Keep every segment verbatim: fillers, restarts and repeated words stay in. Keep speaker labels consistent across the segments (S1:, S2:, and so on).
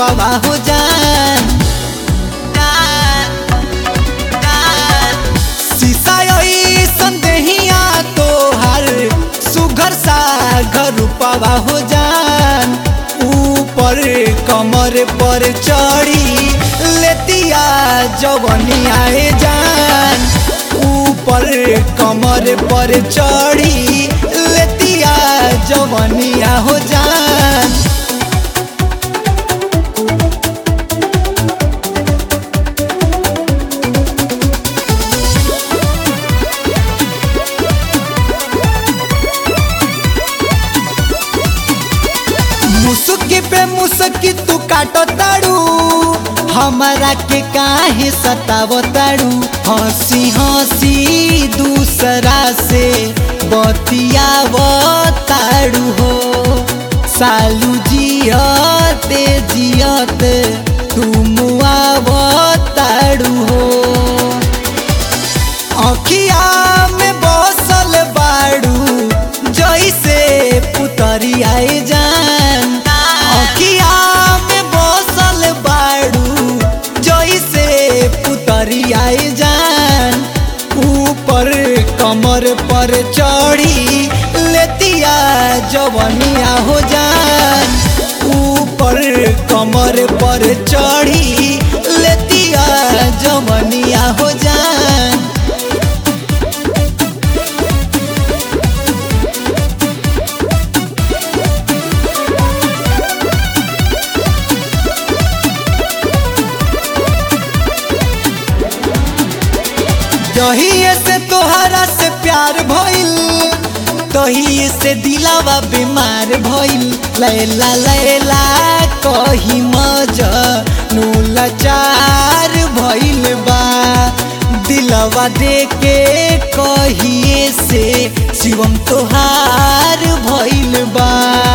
S1: रूपवा हो जान शीशा ऐसन देहिया तोहार सुघर सा घर रूपवा हो जान ऊपर कमर पर चढ़ी लेतिया जवनिया जान ऊपर कमर पर चढ़ी लेतिया जवनिया हो जान मुसुकी पे मुसुकी तू काटो ताड़ू हमारा के काहे सतावो ताड़ू हंसी हंसी दूसरा से बतियावो ताड़ू हो सालू जियते जियत तू मुआवो ताड़ू हो अखिया में बसल बाड़ू जैसे पुतरी आए जान अखिया में बसल बाड़ू जैसे पुतरी आए जान ऊपर कमर पर चढ़ी लेतिया जवनिया हो जान ऊपर कमर पर चढ़ी लेतिया जवनिया हो जान तहिए से तोहरा से प्यार भइल तहिए से दिलावा बीमार भइल लैला लैला कही मजनू लाचार भइल बा दिलवा देके कहिए से शिवम तोहार भइल बा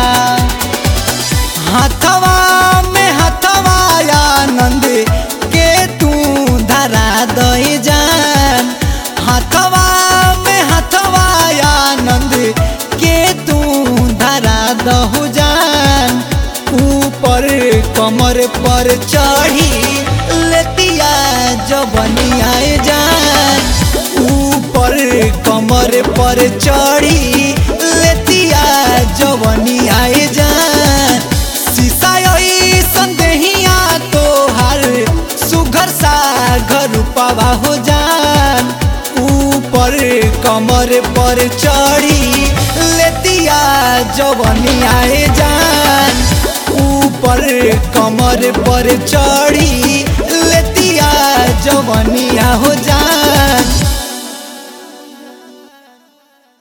S1: हाथवा में हाथवा आनंद के तू धरा दे जान हाथवा में हाथवा आनंद के तू धरा दहु जान ऊपर कमर पर चढ़ी लेतिया जवनिया जान ऊपर कमर पर चढ़ी लेतिया जवनिया जान शीशा ऐसन देहिया तोहार सुघर सा घर रूपवा हो जान ऊपर कमर पर चढ़ी लेतिया जवनिया जान ऊपर कमर पर चढ़ी लेतिया जवनिया हो जान।